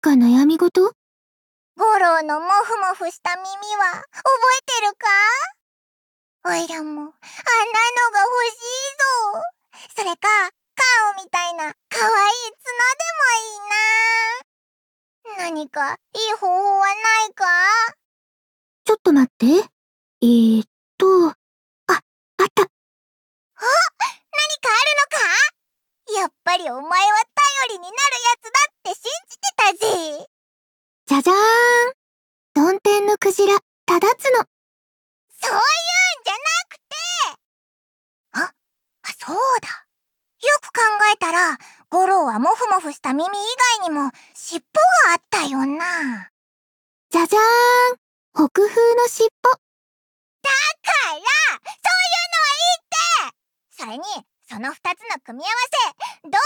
か悩み事？ ゴローのモフモフした耳は覚えてるか？おいらもあんなのが欲しいぞ。それか、カオみたいなかわいい角でもいいな。何かいい方法はないか？ ちょっと待って。あった。 何かあるのか？やっぱりお前は頼りになるやつだって信じてたぜ。 じゃじゃーん。曇天のクジラ、ただつの。 そういうんじゃなくて。そうだ。よく考えたら、ゴローはモフモフした耳以外にも尻尾があったよな。 じゃじゃーん。北風の尻尾。 だから、そういうのはいいって。それに、その二つの組み合わせ、どう